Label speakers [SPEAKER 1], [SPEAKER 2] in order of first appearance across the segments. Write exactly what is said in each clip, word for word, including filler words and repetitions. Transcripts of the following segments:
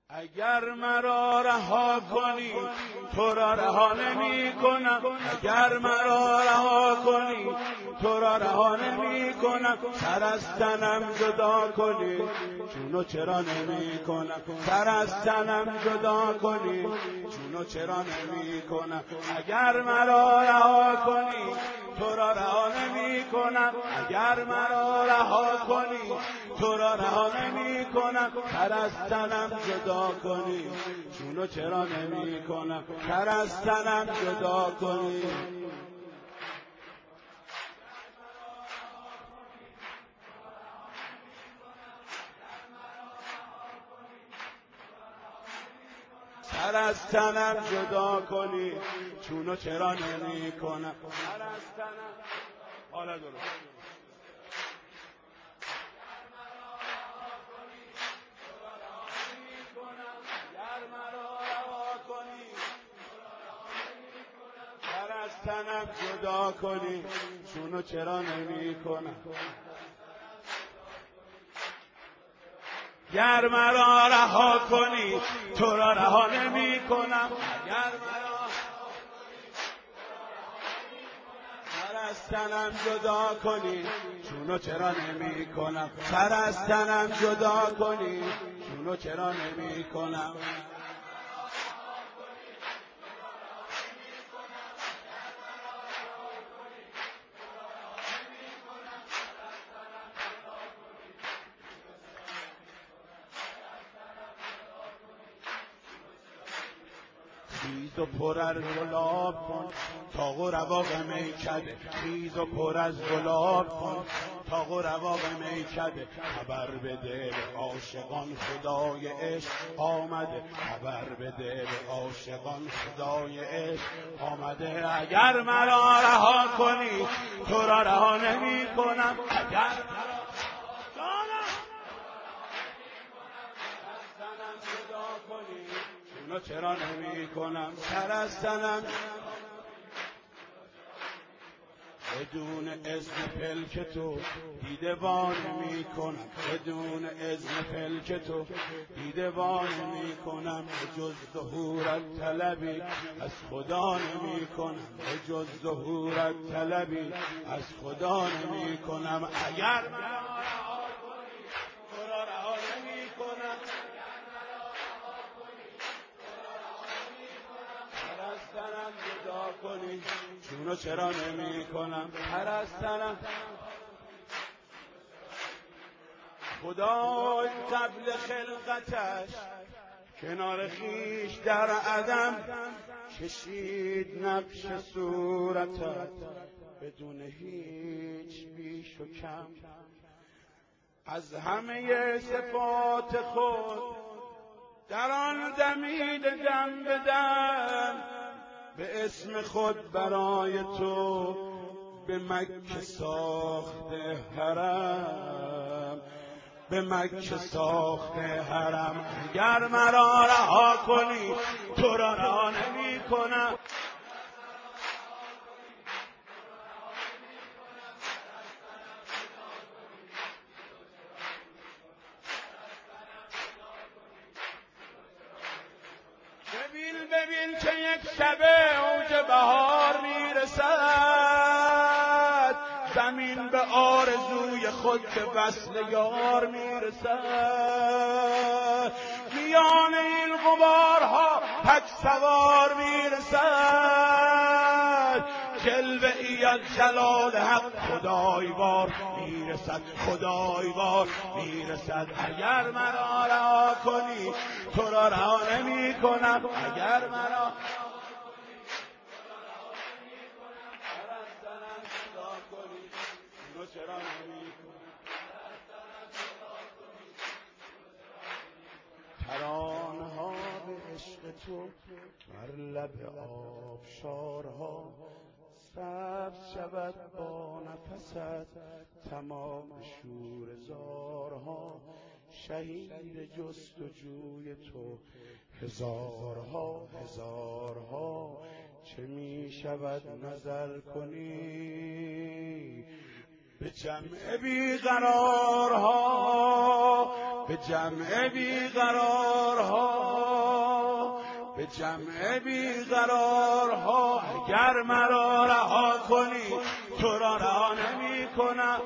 [SPEAKER 1] اگر مرا رها کنی تو را رها نمی کنم، اگر مرا رها کنی تو را رها نمی کنم، سر از تنم جدا کنی چونو چرا نمی کنم، سر از تنم جدا کنی چونو چرا نمی کنم. اگر مرا رها کنی تو را رها نمی کنم، اگر مرا رها کنی تو را رها نمی کنم، سر از تنم جدا کنی چونو چرا نمی کنم، سر از تنم جدا کنی. سر از تنم جدا کنی چونو چرا نمی کنم، سر از تنم. حالا درست تنم جدا کنی چونو چرا نمی کنم. گر مرا رها کنی تو را رها نمی کنم، گر مرا سر از تنم جدا کنی چونو چرا نمی کنم، سر از تنم جدا کنی چونو چرا نمی کنم. خیز و پر از گلاب کن تاق و رواق میکده، خیز و پر از گلاب کن تاق و رواق میکده، خبر بده به عاشقان خدای عشق آمده، خبر بده به عاشقان خدای عشق آمده. اگر مرا رها کنی تو را رها نمی کنم، اگر چونو چرا نمی کنم، سر از تنم بدون اذن پلک تو دیده وان می کنم، بدون اذن پلک تو دیده وان می کنم، به جز ظهورت طلبی از خدا نمی کنم، به جز ظهورت طلبی از خدا نمی کنم. اگر مرا رها کنی تو را رها نمی کنم، تنم جدا کنی چونو چرا نمی کنم، هر از تنم. خدای قبل خلقتش کنار خیش در عدم کشید نقش صورتت بدون هیچ بیش و کم، از همه صفات خود در آن دمید دم به دم، به اسم خود برای تو به مکه ساخته حرم، به مکه ساخته حرم. اگر مرا رها کنی تو را رها نمی کنم، ببین ببین که یک شبه اوج بهار میرسد، زمین به آرزوی خود به وصل یار میرسد، میان این غبارها تک سوار میرسد، جلوه ای از جلال حق خدایوار میرسد، خدایوار میرسد. اگر مرا رها کنی تو را رها نمی کنم، اگر مرا چرا نمی کنم. ترانه‌ها به عشق تو بر لب آبشارها سبز شود با نفست تمام شوره‌زارها، شهید جستجوی تو هزارها هزارها، چه می شود نظر کنی به جمع بیقرارها، به جمع بیقرارها. به جمع بیقرارها اگر مرا رها کنی تو را رها نمی کنم.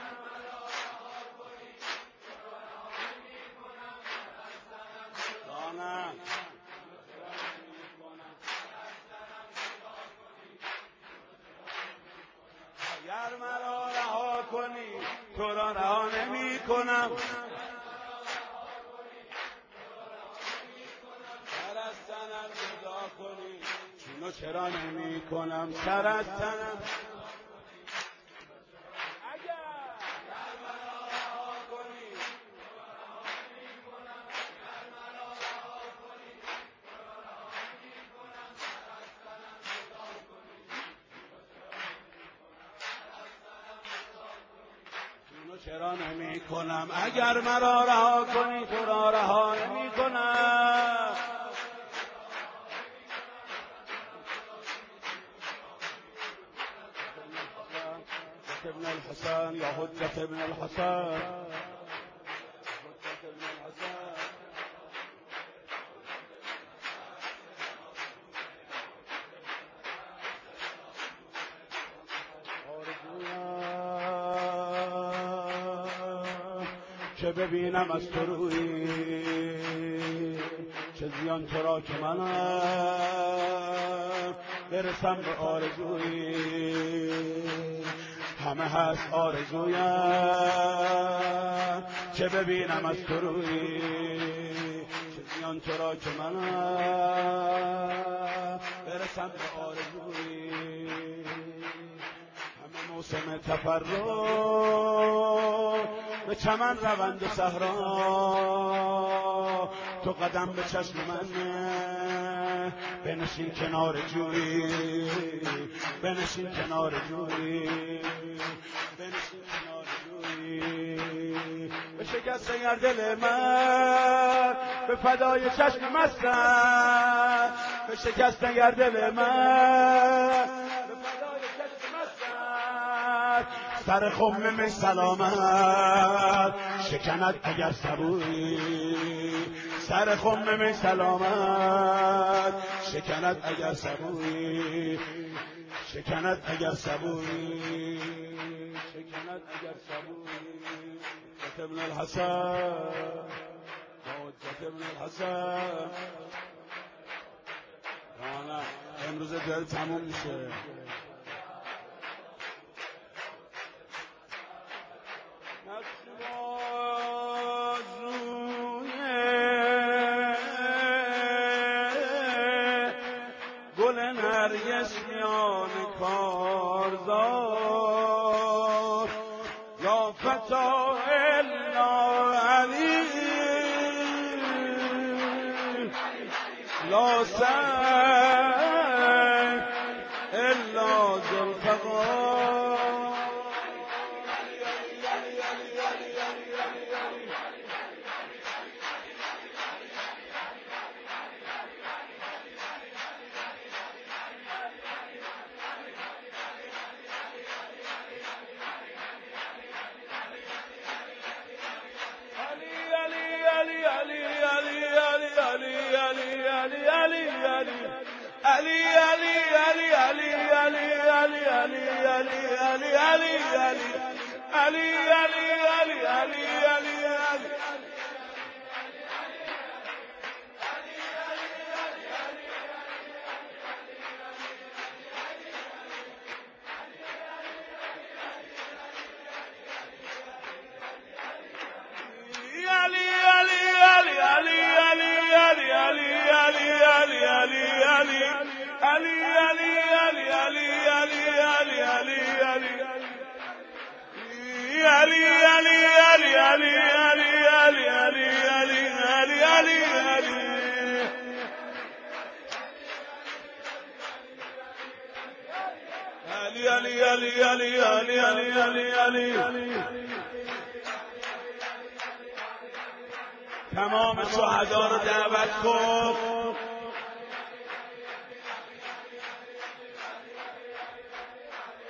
[SPEAKER 1] اگر مرا رها کنی تو را رها نمی کنم. سر از تنم جدا کنی چونو چرا نمی کنم. سر از تنم چرا نمی کنم. اگر مرا رها کنی تو را رها نمی کنم. ابن الحسن یا حجت ابن الحسن، چه ببینم از تو روی چه زیان تو را که منم برسم به آرزوی. همه هست آرزویم چه ببینم از تو روی چه زیان تو را که منم برسم به آرزوی. همه موسم تفرق به چمن روند و صحرا تو قدم به چشم من بنشین کنار جویی بنشین کنار جویی بنشین کنار جویی. به شکست گر دل من به فدای چشم مستم. به شکست گر دل من سر خم می سلامت شکند اگر صبوری. سر خم می سلامت شکند اگر صبوری. شکند اگر صبوری. شکند اگر صبوری. حجت ابن الحسن حجت ابن الحسن. نه امروز دل تموم میشه. گل نرگس میان کارزار یا فتا الا علی لا سن الا ذوالفقار. تمام شهدا رو دعوت کن.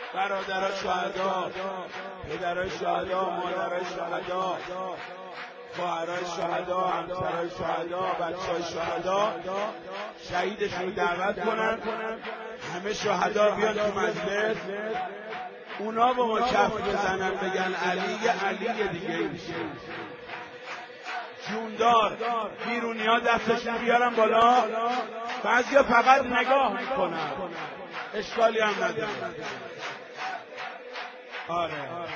[SPEAKER 1] برادر شهدا، پدر شهدا، مادر شهدا، خواهرای شهدا، همسرای شهدا، بچه‌های شهدا شهیدشون دعوت کنن، همه شهدا بیان تو مجلس، اونا با ما کف بزنن بگن علی یه علی دیگه میشه. جوندار بیرونی ها دستشون بیارن بالا، بعضیا فقط نگاه میکنن، اشکالی هم نداره. آره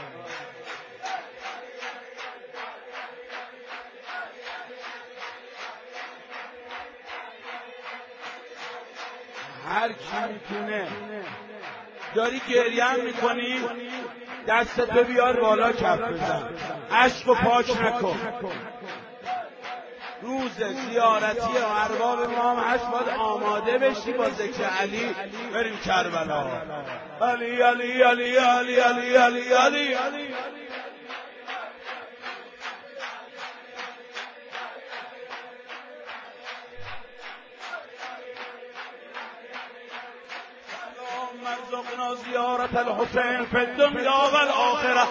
[SPEAKER 1] هر کی میتونه. داری گریه هم میکنی، دستتو بیار بالا کف بزن، اشک و پاک نکن. روز زیارتی ارباب ما هم هست، باید آماده بشی با ذکر علی بریم کربلا. علی علی علی علی علی علی علی علی مرزقنا زیارت الحسین فی الدنیا و الاخره.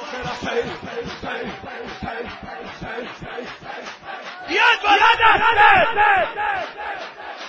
[SPEAKER 1] بیاد بالا دسته